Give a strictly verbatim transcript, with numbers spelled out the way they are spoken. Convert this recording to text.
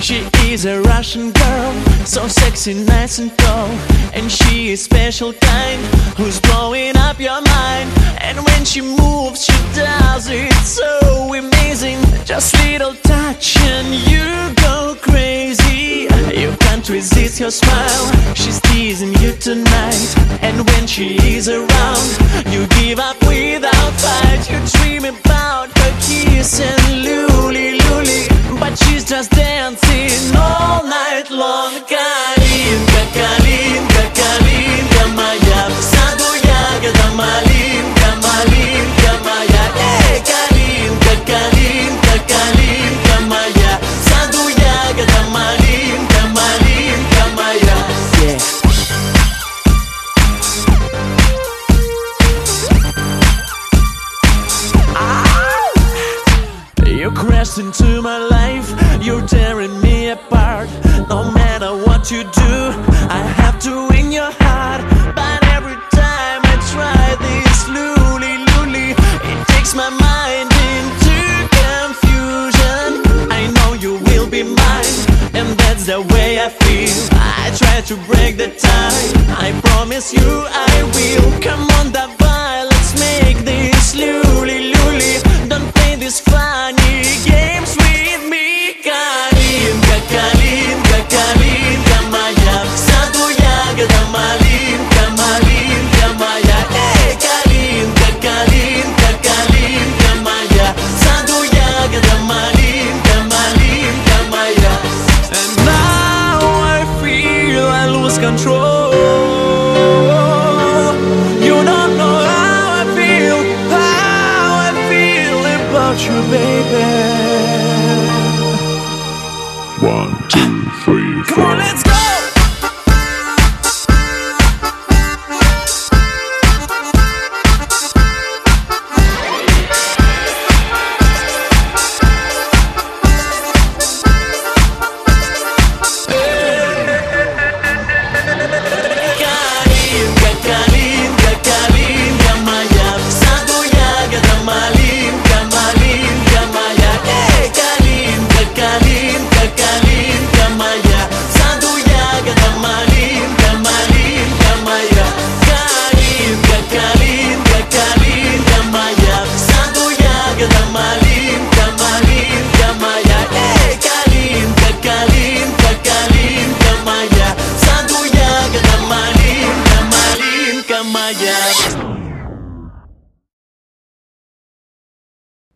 She is a Russian girl, so sexy, nice and tall. And she is special kind, who's blowing up your mind. And when she moves, she does it so amazing. Just little touch and you go crazy. You can't resist her smile, she's teasing you tonight. And when she is around, you give up without fight. You dream about her kiss and luli luli, but she's just dancing all night long. Калинка, калинка, калинка моя, в саду ягода малинка, малинка моя. Эй, калинка, калинка, калинка моя, в саду ягода малинка, малинка моя. Yeah. You crashed into my life, you're tearing me apart. No matter what you do, I have to win your heart. But every time I try this luli luli, it takes my mind into confusion. I know you will be mine, and that's the way I feel. I try to break the tie, I promise you I will. Come on, давай, let's make this luli luli. Don't play this funny games with me. Калинка, калинка, калинка моя, в саду ягода малинка, малинка моя. Эй, калинка, калинка, калинка моя, в саду ягода малинка, малинка моя. And now I feel I lose control. You don't know how I feel, how I feel about you, baby. One, two, three, four. Come on, let's go! Калинка, калинка, калинка моя, в саду ягода малинка, малинка моя. Эй, калинка, калинка, калинка моя, в саду ягода малинка, малинка моя. Калинка, калинка, калинка моя, в саду ягода малинка, малинка моя. Эй, калинка, калинка, калинка моя, в саду ягода малинка, малинка моя.